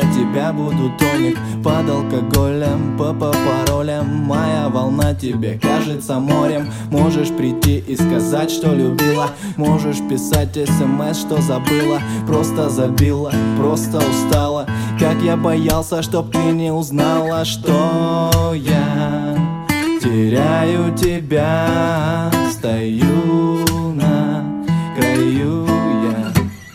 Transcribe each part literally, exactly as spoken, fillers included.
тебя буду тоник. Под алкоголем, по, по паролям. Моя волна тебе кажется морем. Можешь прийти и сказать, что любила. Можешь писать смс, что забыла. Просто забила, просто устала. Как я боялся, чтоб ты не узнала, что я теряю тебя. Стою на краю я.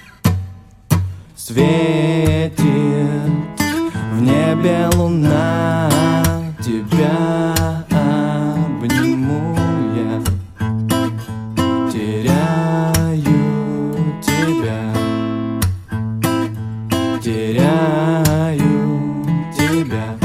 Светит в небе луна. Тебя обниму я. Теряю тебя. Теряю тебя.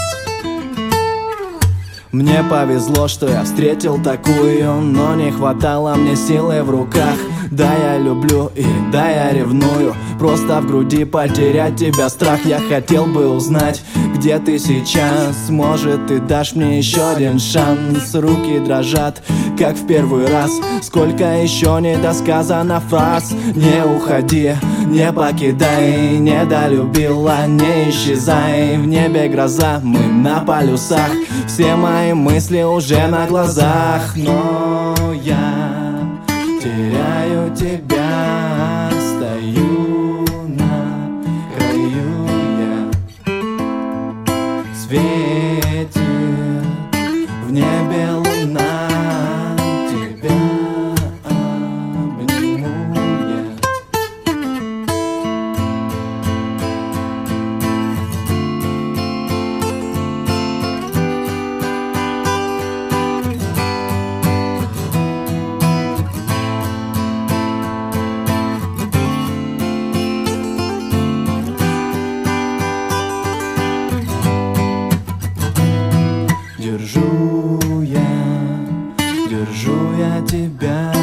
Мне повезло, что я встретил такую, но не хватало мне силы в руках. Да, я люблю и да, я ревную. Просто в груди потерять тебя страх. Я хотел бы узнать, где ты сейчас. Может, ты дашь мне еще один шанс. Руки дрожат, как в первый раз. Сколько еще недосказано фраз. Не уходи, не покидай. Недолюбила, не исчезай. В небе гроза, мы на полюсах. Все мои мысли уже на глазах. Но я теряю тебя. Стою на краю я. Светит в небе луна. Тебя обниму я. Держу я, держу я тебя.